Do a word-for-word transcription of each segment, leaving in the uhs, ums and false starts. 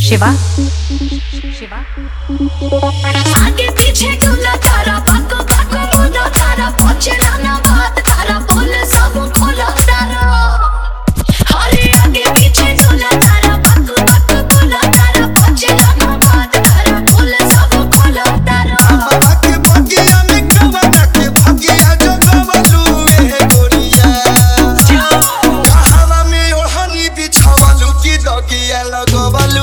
शिवा शिवा आगे पीछे डुला तारा बाको बाको मुदा तारा पहुंचना ना बात तारा बोल सब खोला तारा अरे आगे पीछे डुला तारा बाको बाको मुदा तारा पहुंचना ना बात तारा बोल सब खोला तारा आके बगिया में कवा के बगिया जो गवलू ए गोरिया हवा में ओढ़नी बिछावलू की दगिया लगवलू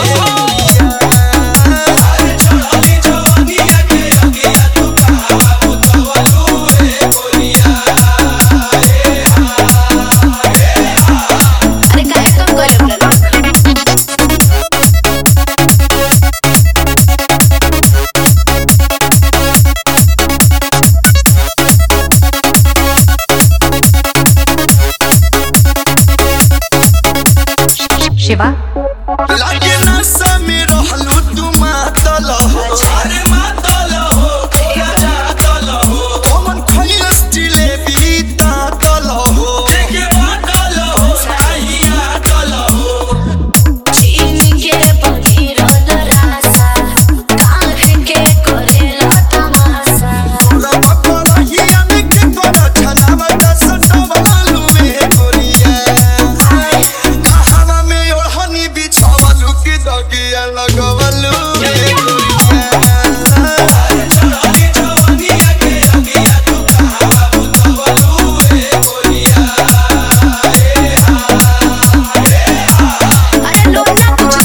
शिवा लागे नशा में रहलू तू मातल हो अरे मातल हो तोरा जातल हो कौन खइलस जिलेबी तातल हो देखे मातल हो आहिया तल हो चीन के पकीरो दरासा काहे के करेला तमाशा तोरा पकड़हिया में के तोरा छनावा दस सवालू ए गोरिया हवा में ओढ़नी बिछावलू की दगिया लगवलू ए गोरिया अरे लोग ना कुछ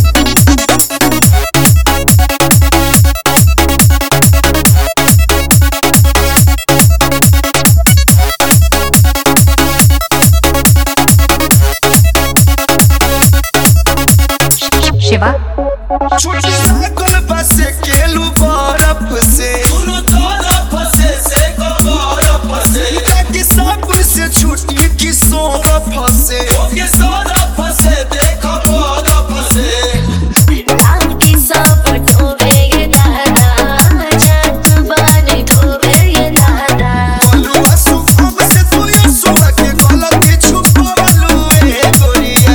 शिवा छुट्टी लागल बसे केलू बरफ से सुनो तरफ से से को बरफ से ताकि सब से छुट्टी की सोरफ से ओके सोरफ से देखो बरफ से नाम की सब ठोवे ये दादा जात बाने ठोवे ये दादा बोलू असु हम से तू ये सुबह के गलती छुपावलू ए गोरिया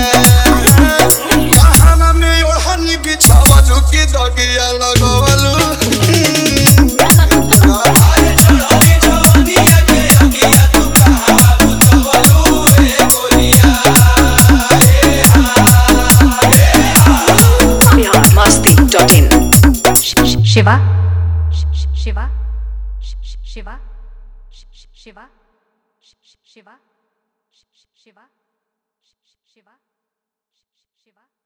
हवा में ओढ़नी बिछावलू की दगिया लगवलू मस्ती डॉट इन शिवा शिवा शिवा शिवा शिवा शिवा शिवा शिवा